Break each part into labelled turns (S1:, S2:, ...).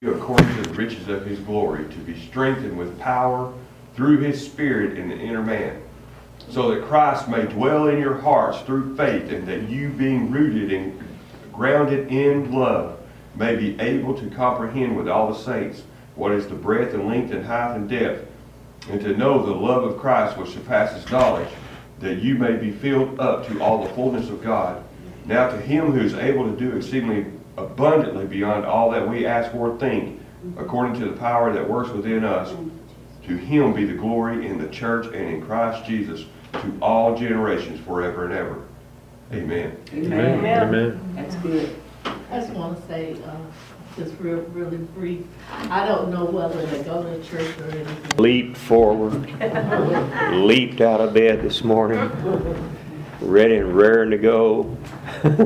S1: according to the riches of his glory, to be strengthened with power through his Spirit in the inner man, so that Christ may dwell in your hearts through faith, and that you, being rooted and grounded in love, may be able to comprehend with all the saints what is the breadth and length and height and depth, and to know the love of Christ which surpasses knowledge, that you may be filled up to all the fullness of God. Now to him who is able to do exceedingly abundantly beyond all that we ask or think, according to the power that works within us, to him be the glory in the church and in Christ Jesus to all generations forever and ever. Amen.
S2: Amen.
S3: Amen.
S2: Amen. That's good.
S3: I just want to say, just really brief, I don't know whether to go to church or anything.
S4: Leaped forward, leaped out of bed this morning, ready and raring to go.
S2: Great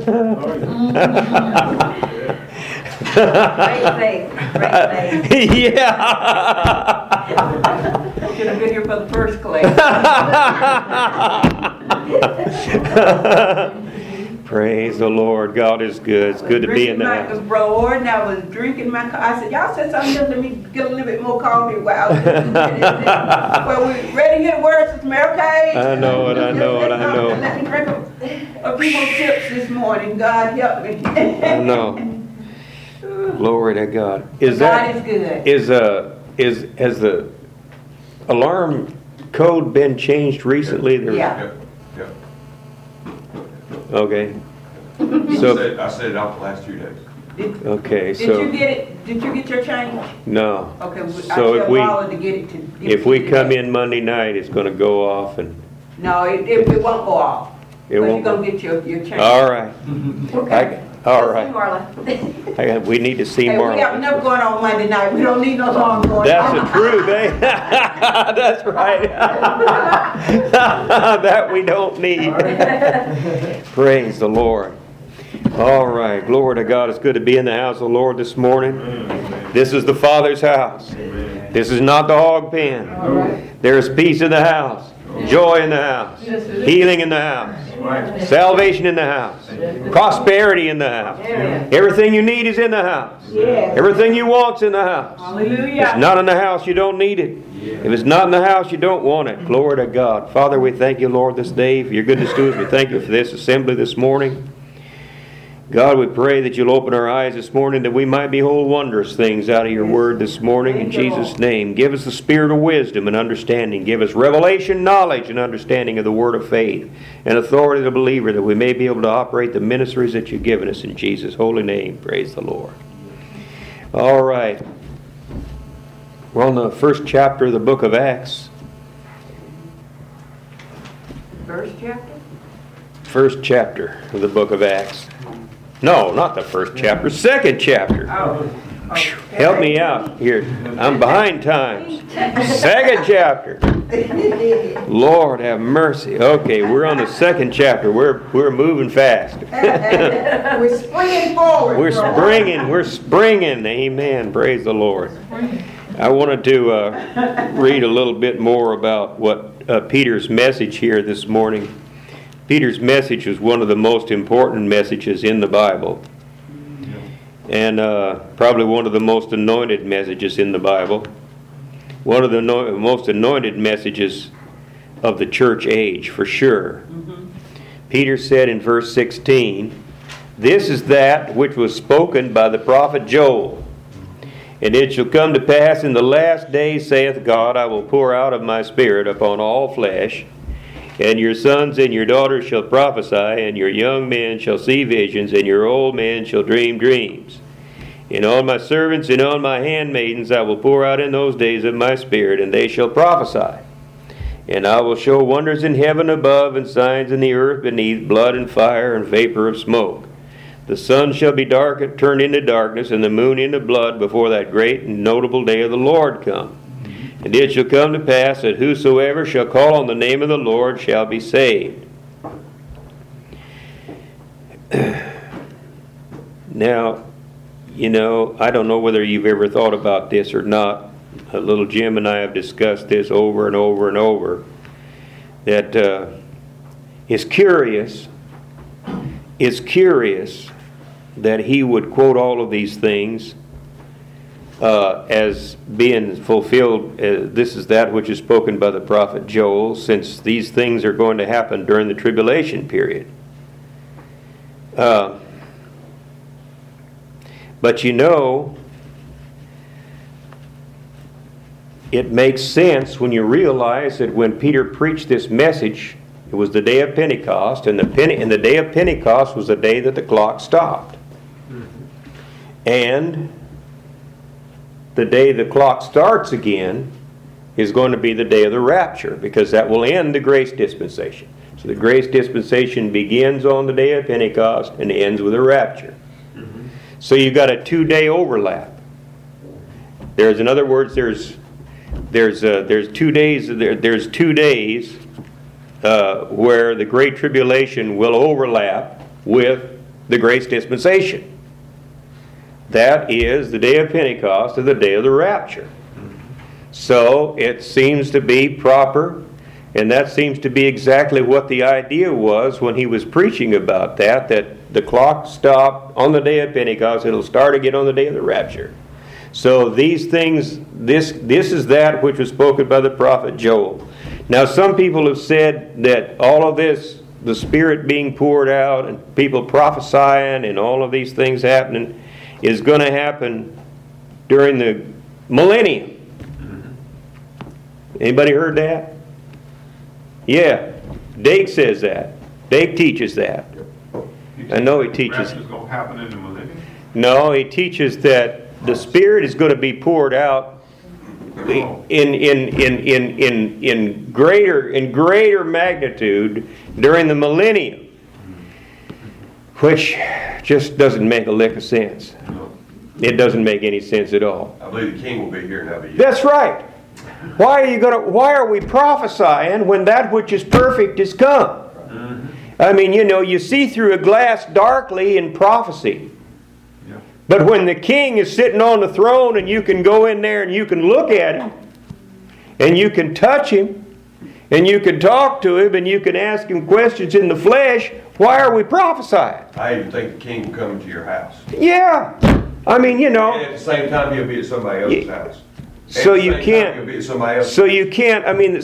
S2: faith. Great faith.
S4: Yeah.
S2: Should have been here for the first class.
S4: Praise the Lord. God is good. It's good to be in the house.
S2: Bro Orden, I was drinking my coffee. I said, y'all said something else. Let me get a little bit more coffee while well, we're ready to hear the words, Sister Mary Kay.
S4: I know it. I know it. I know.
S2: Let me drink a few more chips this morning. God help me.
S4: I know. Glory to God.
S2: God is good.
S4: Has the alarm code been changed recently?
S2: Yeah.
S1: Yep.
S4: Okay.
S1: So I said it out the last 2 days.
S4: Okay.
S2: Did you get it? Did you get your change?
S4: No.
S2: Okay.
S4: So
S2: I tell Paula to get it to.
S4: If we come in Monday night, it's going to go off and.
S2: No, it won't go off.
S4: It won't.
S2: You're gonna get your change.
S4: All right.
S2: Okay.
S4: All right.
S2: Marla.
S4: We need to see
S2: Hey,
S4: Marla.
S2: we have enough going on Monday night. We don't need no long going
S4: That's
S2: on.
S4: the truth, eh? That's right. That we don't need. Praise the Lord. All right. Glory to God. It's good to be in the house of the Lord this morning. This is the Father's house. This is not the hog pen. There's peace in the house. Joy in the house. Healing in the house. Salvation in the house. Prosperity in the house. Everything you need is in the house. Everything you want's in the house.
S2: Hallelujah.
S4: If it's not in the house, you don't need it. If it's not in the house, you don't want it. Glory to God. Father, we thank you, Lord, this day for your goodness to us. We thank you for this assembly this morning. God, we pray that you'll open our eyes this morning that we might behold wondrous things out of your word this morning. In Jesus' name, give us the spirit of wisdom and understanding. Give us revelation, knowledge, and understanding of the word of faith and authority of the believer, that we may be able to operate the ministries that you've given us in Jesus' holy name. Praise the Lord. All right. We're on the first chapter of the book of Acts.
S2: First chapter?
S4: First chapter of the book of Acts. No, not the first chapter. Second chapter.
S2: Oh.
S4: Help me out here. I'm behind times. Second chapter. Lord have mercy. Okay, we're on the second chapter. We're moving fast.
S2: We're springing forward.
S4: We're springing. Amen. Praise the Lord. I wanted to read a little bit more about what Peter's message here this morning. Peter's message was one of the most important messages in the Bible, and probably one of the most anointed messages in the Bible, one of the most anointed messages of the church age, for sure. Peter said in verse 16, "This is that which was spoken by the prophet Joel. And it shall come to pass in the last days, saith God, I will pour out of my spirit upon all flesh, and your sons and your daughters shall prophesy, and your young men shall see visions, and your old men shall dream dreams. And on my servants and on my handmaidens I will pour out in those days of my spirit, and they shall prophesy. And I will show wonders in heaven above, and signs in the earth beneath, blood and fire and vapor of smoke. The sun shall be turned into darkness, and the moon into blood, before that great and notable day of the Lord come. And it shall come to pass that whosoever shall call on the name of the Lord shall be saved." Now, I don't know whether you've ever thought about this or not. Little Jim and I have discussed this over and over and over. That it's curious that he would quote all of these things as being fulfilled. This is that which is spoken by the prophet Joel, since these things are going to happen during the tribulation period. But you know, it makes sense when you realize that when Peter preached this message, it was the day of Pentecost, and the day of Pentecost was the day that the clock stopped. And the day the clock starts again is going to be the day of the rapture, because that will end the grace dispensation. So the grace dispensation begins on the day of Pentecost and ends with a rapture. So you've got a 2-day overlap. In other words, there's 2 days. There's 2 days where the Great Tribulation will overlap with the grace dispensation. That is the day of Pentecost and the day of the rapture. So it seems to be proper, and that seems to be exactly what the idea was when he was preaching about that the clock stopped on the day of Pentecost. It'll start again on the day of the rapture. So these things, this is that which was spoken by the prophet Joel. Now some people have said that all of this, the Spirit being poured out and people prophesying and all of these things happening, is going to happen during the millennium. Anybody heard that? Yeah. Dake says that. Dake teaches that. I know he teaches.
S5: The rapture's going to happen in the millennium?
S4: No, he teaches that the Spirit is going to be poured out in greater magnitude during the millennium, which just doesn't make a lick of sense. It doesn't make any sense at all.
S1: I believe the King will be here and that'll be it.
S4: That's right. Why are we prophesying when that which is perfect is come? I mean, you see through a glass darkly in prophecy. But when the King is sitting on the throne and you can go in there and you can look at him and you can touch him and you can talk to him and you can ask him questions in the flesh, why are we prophesying?
S1: I even think the King will come into your house.
S4: Yeah. I mean,
S1: And at the same time, he'll be at somebody else's house.
S4: So
S1: At the
S4: you
S1: same
S4: can't.
S1: time, he'll be at somebody else's.
S4: So you can't. I mean,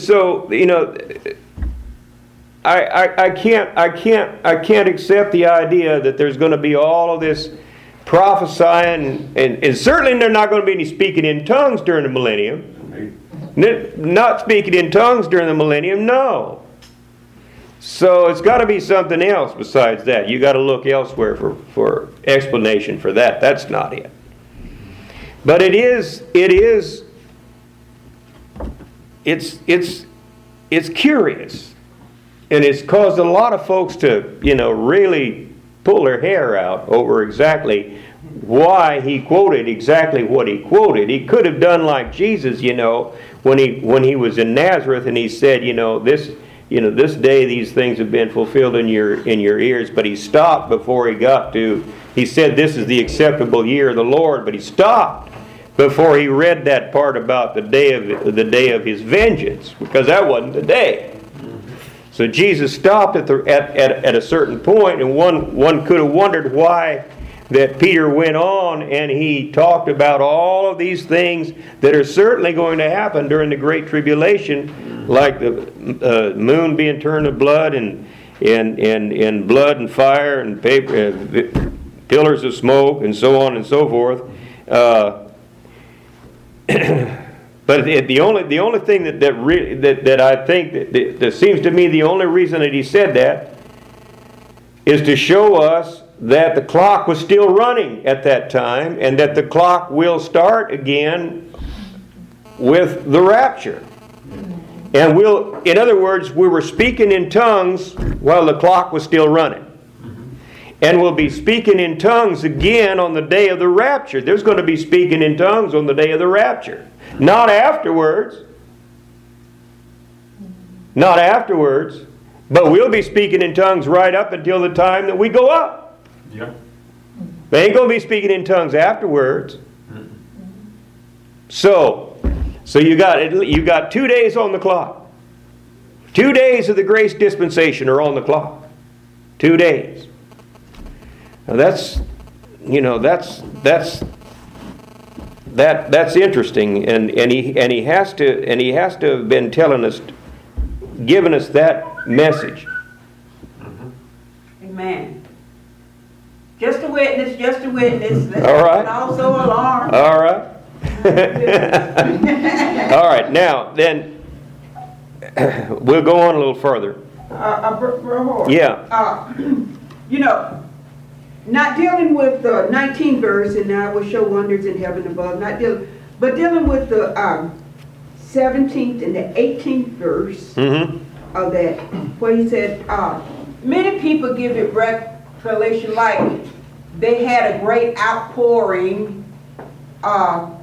S4: I can't accept the idea that there's going to be all of this prophesying, and certainly there's not going to be any speaking in tongues during the millennium. Not speaking in tongues during the millennium, no. So it's got to be something else besides that. You got to look elsewhere for explanation for that. That's not it. But it's curious, and it's caused a lot of folks to really pull their hair out over exactly why he quoted exactly what he quoted. He could have done like Jesus, when he was in Nazareth and he said, this day these things have been fulfilled in your ears. But he stopped before he got to. He said, "This is the acceptable year of the Lord," but he stopped before he read that part about the day of his vengeance, because that wasn't the day. So Jesus stopped at a certain point, and one could have wondered why that Peter went on and he talked about all of these things that are certainly going to happen during the Great Tribulation, like the moon being turned to blood and blood and fire and paper, pillars of smoke, and so on and so forth. But the only thing that I think that seems to me the only reason that he said that is to show us that the clock was still running at that time, and that the clock will start again with the rapture. And in other words, we were speaking in tongues while the clock was still running. And we'll be speaking in tongues again on the day of the rapture. There's going to be speaking in tongues on the day of the rapture. Not afterwards. Not afterwards. But we'll be speaking in tongues right up until the time that we go up.
S5: Yep.
S4: They ain't going to be speaking in tongues afterwards. So you got 2 days on the clock. 2 days of the grace dispensation are on the clock. 2 days. Now that's that's interesting, and he has to have been telling us, giving us that message.
S2: Amen. Just a witness, just a witness.
S4: All right.
S2: And also alarm.
S4: All right. All right. Now then, we'll go on a little further.
S2: Brother Horace.
S4: Yeah.
S2: You know, not dealing with the 19th verse, and I will show wonders in heaven above, but dealing with the 17th and the 18th verse of that, where he said, many people give it revelation like they had a great outpouring on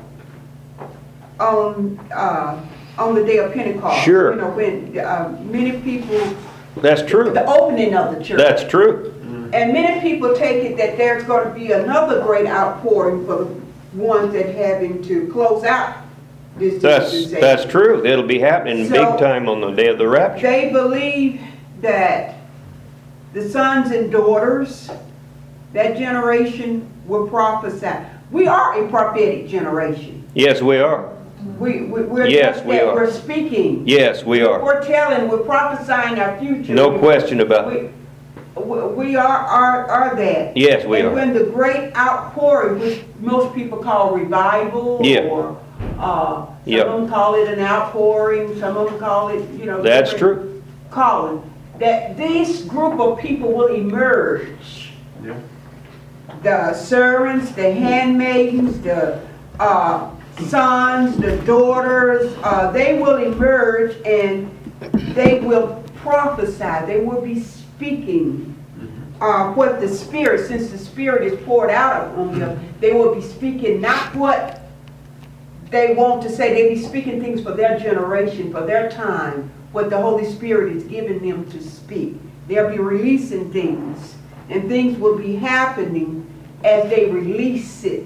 S2: the day of Pentecost.
S4: Sure.
S2: You know, when many people,
S4: That's true.
S2: the opening of the church.
S4: That's true.
S2: And many people take it that there's going to be another great outpouring for the ones that having to close out this dispensation.
S4: That's true. It'll be happening
S2: So,
S4: big time on the day of the rapture.
S2: They believe that the sons and daughters, that generation will prophesy. We are a prophetic generation.
S4: Yes, we are.
S2: We're
S4: Yes,
S2: just
S4: we
S2: that
S4: are.
S2: we're speaking.
S4: Yes, we are.
S2: We're telling, we're prophesying our future.
S4: No question about it.
S2: We are that.
S4: Yes, we
S2: and
S4: are.
S2: when the great outpouring, which most people call revival,
S4: Yeah.
S2: or some
S4: Yep.
S2: of them call it an outpouring, some of them call it, you know.
S4: That's
S2: different
S4: true.
S2: calling, that this group of people will emerge.
S5: Yeah.
S2: The servants, the handmaidens, the sons, the daughters, they will emerge and they will prophesy. They will be speaking what the Spirit, since the Spirit is poured out on them, they will be speaking not what they want to say. They'll be speaking things for their generation, for their time, what the Holy Spirit is giving them to speak. They'll be releasing things, and things will be happening as they release it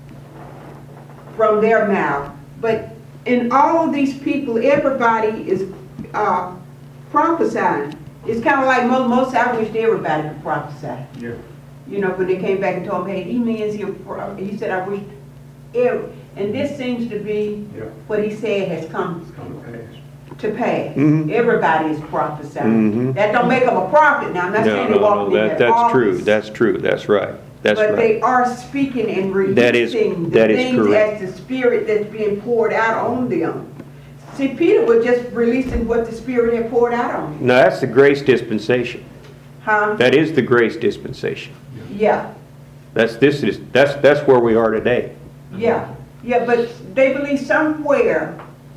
S2: from their mouth. But in all of these people, everybody is prophesying. It's kind of like most I wished everybody could prophesy.
S5: Yeah.
S2: You know, when they came back and told him, hey, these men's here, he said, I wish every, and this seems to be
S5: Yeah.
S2: what he said has come
S5: It's come to pass.
S2: to pass.
S4: Mhm.
S2: Everybody is prophesying.
S4: Mhm.
S2: That don't make them a prophet. Now, I'm not saying they walk in that
S4: That's true.
S2: office,
S4: That's true. That's right. That's
S2: but
S4: right.
S2: they are speaking and
S4: That is-
S2: releasing
S4: that
S2: the
S4: is
S2: things
S4: correct.
S2: as the Spirit that's being poured out on them. See, Peter was just releasing what the Spirit had poured out on him.
S4: No, that's the grace dispensation.
S2: Huh?
S4: That is the grace dispensation.
S2: Yeah,
S4: That's where we are today.
S2: yeah, yeah, but they believe somewhere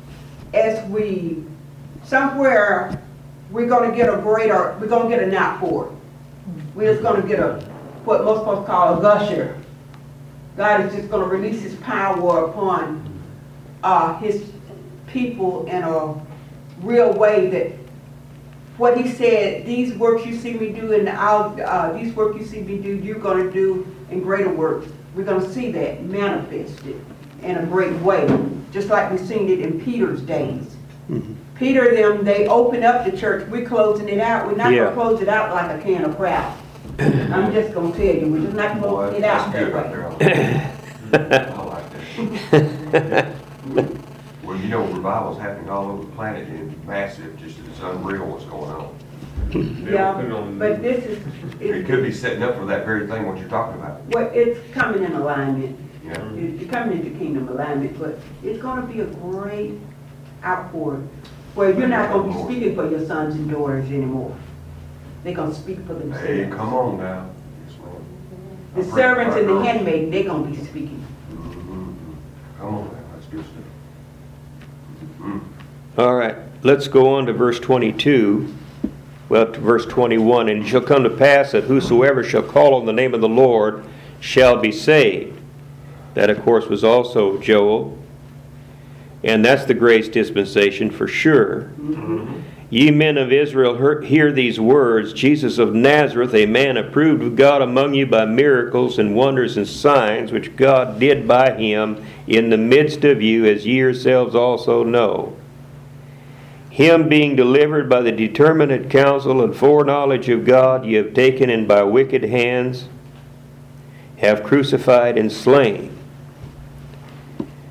S2: we're gonna get we're gonna get an outpour. We're just gonna get what most folks call a gusher. God is just gonna release His power upon His people in a real way, that what He said, these works you see me do and these works you see me do, you're gonna do in greater works. We're gonna see that manifested in a great way, just like we've seen it in Peter's days. Peter them, they open up the church, we're closing it out. We're not
S4: Yeah.
S2: gonna close it out like a can of kraut. I'm just gonna tell you, we're just not
S1: Boy,
S2: gonna get
S1: that's
S2: out
S1: good
S2: that
S1: right
S2: way.
S1: there. I like that. Well, you know, revival's happening all over the planet and massive, just it's unreal what's going on.
S2: Yeah,
S5: put it on-
S2: but this is,
S1: It could be setting up for that very thing, what you're talking about.
S2: well, it's coming in alignment.
S1: You know?
S2: It's coming into kingdom alignment, but it's gonna be a great outpouring where you're not gonna be speaking for your sons and daughters anymore. They're gonna speak for
S1: Hey,
S2: themselves.
S1: come on now. Yes, ma'am.
S2: The servants and the handmaiden, they're gonna be speaking.
S1: Mhm. Come on now, that's good stuff. Mhm.
S4: All right, let's go on to verse 22. Well, to verse 21. And it shall come to pass that whosoever shall call on the name of the Lord shall be saved. That, of course, was also Joel. And that's the grace dispensation for sure. Ye men of Israel, hear these words. Jesus of Nazareth, a man approved of God among you by miracles and wonders and signs, which God did by him in the midst of you, as ye yourselves also know. Him being delivered by the determinate counsel and foreknowledge of God, ye have taken, and by wicked hands have crucified and slain.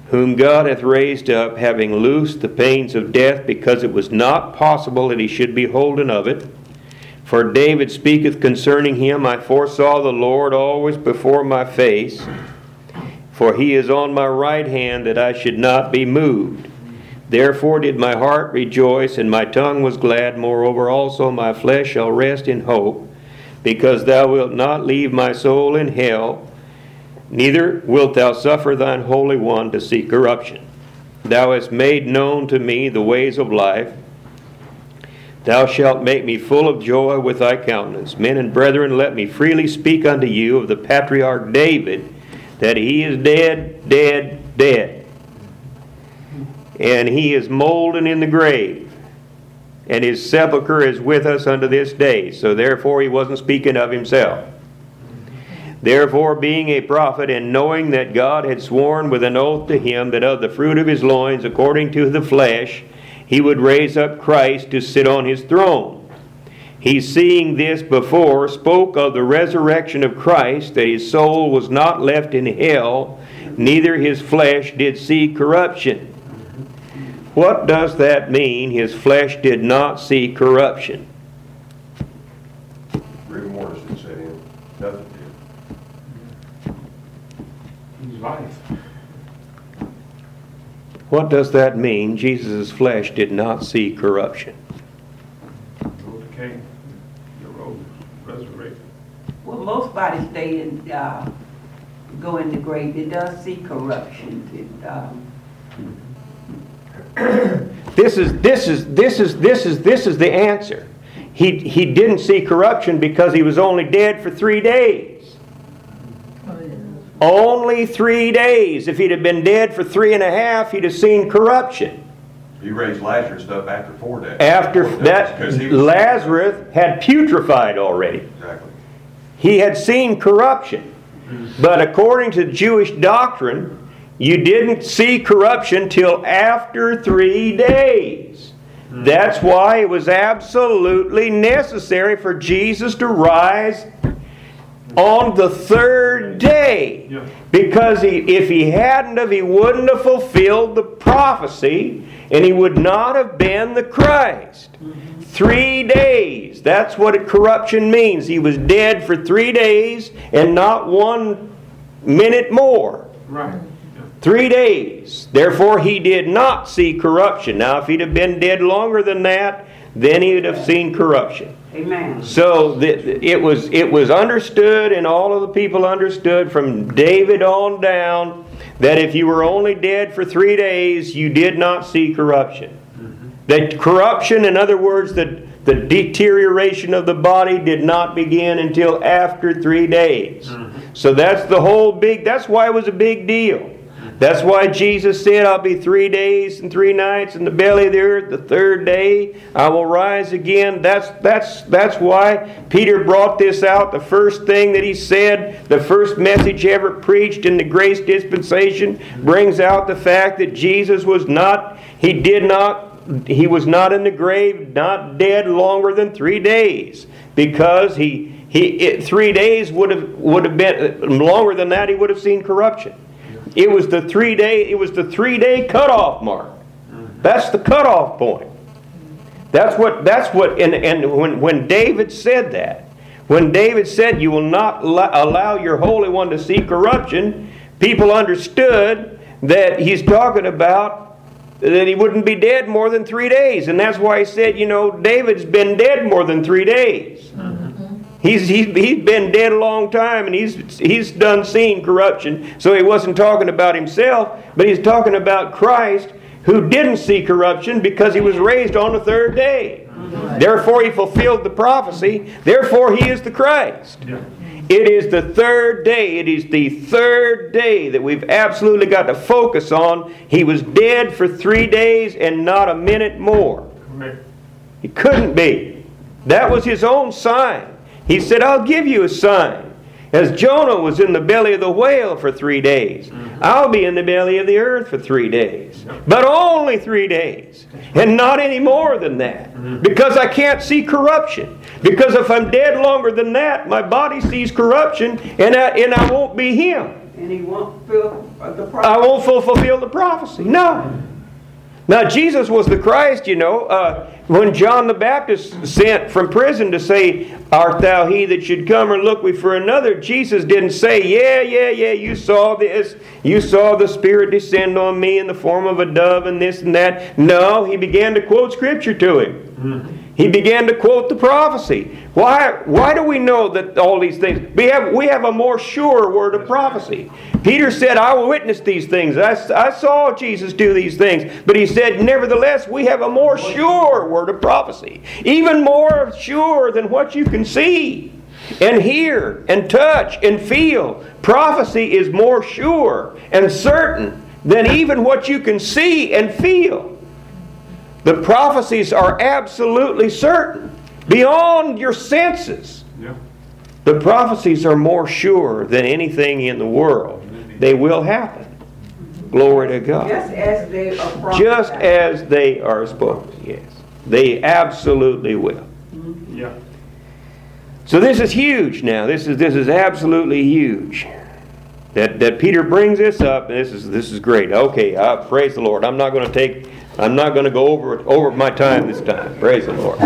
S4: whom God hath raised up, having loosed the pains of death, because it was not possible that he should be holden of it. For David speaketh concerning him, I foresaw the Lord always before my face, for he is on my right hand, that I should not be moved. Therefore did my heart rejoice, and my tongue was glad. Moreover also my flesh shall rest in hope, because thou wilt not leave my soul in hell, neither wilt thou suffer thine Holy One to see corruption. Thou hast made known to me the ways of life. Thou shalt make me full of joy with thy countenance. Men and brethren, let me freely speak unto you of the patriarch David, that he is dead, dead, dead. And he is molden in the grave, and his sepulchre is with us unto this day. So therefore he wasn't speaking of himself. Therefore, being a prophet, and knowing that God had sworn with an oath to him that of the fruit of his loins, according to the flesh, he would raise up Christ to sit on his throne. He, seeing this before, spoke of the resurrection of Christ, that his soul was not left in hell, neither his flesh did see corruption. What does that mean, his flesh did not see corruption?
S1: Rigor mortis didn't set in. Nothing did.
S5: He's life.
S4: What does that mean, Jesus' flesh did not see corruption?
S5: No decay. The road resurrected.
S2: Well, most bodies stay in, go in the grave. It does see corruption.
S4: This is the answer. He didn't see corruption because he was only dead for 3 days. Only 3 days. If he'd have been dead for 3.5, he'd have seen corruption.
S1: He raised Lazarus up after 4 days.
S4: After that,
S1: Because he was-
S4: Lazarus had putrefied already.
S1: Exactly.
S4: He had seen corruption. But according to Jewish doctrine, you didn't see corruption till after 3 days. That's why it was absolutely necessary for Jesus to rise on the 3rd day.
S5: Yeah.
S4: Because if he hadn't have, he wouldn't have fulfilled the prophecy, and he would not have been the Christ. 3 days. That's what corruption means. He was dead for 3 days and not 1 minute more.
S5: Right. Yeah.
S4: 3 days. Therefore, he did not see corruption. Now, if he'd have been dead longer than that, then he would have seen corruption.
S2: Amen.
S4: So it was understood, and all of the people understood from David on down, that if you were only dead for 3 days, you did not see corruption. That corruption, in other words, the deterioration of the body did not begin until after 3 days. So that's the whole that's why it was a big deal. That's why Jesus said, I'll be 3 days and 3 nights in the belly of the earth. The 3rd day I will rise again. That's why Peter brought this out. The first thing that he said, the first message ever preached in the grace dispensation, brings out the fact that Jesus was not, he was not in the grave, not dead longer than 3 days. Because 3 days would have been longer than that, he would have seen corruption. It was the 3 day cutoff mark. That's the cutoff point. That's what and when David said that, when David said you will not allow your Holy One to see corruption, people understood that he's talking about that he wouldn't be dead more than 3 days. And that's why he said, David's been dead more than 3 days. He's been dead a long time, and he's done seen corruption. So he wasn't talking about himself, but he's talking about Christ, who didn't see corruption because he was raised on the 3rd day. Therefore he fulfilled the prophecy. Therefore he is the Christ.
S5: Yeah.
S4: It is the 3rd day. It is the 3rd day that we've absolutely got to focus on. He was dead for 3 days and not a minute more.
S5: Correct.
S4: He couldn't be. That was his own sign. He said, I'll give you a sign. As Jonah was in the belly of the whale for 3 days, I'll be in the belly of the earth for 3 days. But only 3 days. And not any more than that. Because I can't see corruption. Because if I'm dead longer than that, my body sees corruption, and I won't be him.
S2: And he won't fulfill the
S4: I
S2: prophecy.
S4: won't fulfill the prophecy. No. Now, Jesus was the Christ, you know. When John the Baptist sent from prison to say, art thou he that should come, or look we for another? Jesus didn't say, yeah, you saw this. You saw the Spirit descend on me in the form of a dove and this and that. No, he began to quote Scripture to him. He began to quote the prophecy. Why do we know that all these things? We have a more sure word of prophecy. Peter said, I will witness these things. I saw Jesus do these things. But he said, nevertheless, we have a more sure word of prophecy. Even more sure than what you can see and hear and touch and feel. Prophecy is more sure and certain than even what you can see and feel. The prophecies are absolutely certain, beyond your senses.
S5: Yeah.
S4: The prophecies are more sure than anything in the world. They will happen. Glory to God.
S2: Just as they are prophesied.
S4: Just as they are spoken, yes. They absolutely will.
S5: Yeah.
S4: So this is huge now. This is absolutely huge. That Peter brings this up, and this is great. Okay, praise the Lord. I'm not going to go over my time this time. Praise the Lord.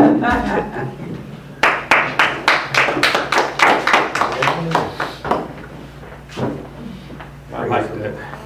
S5: I like that.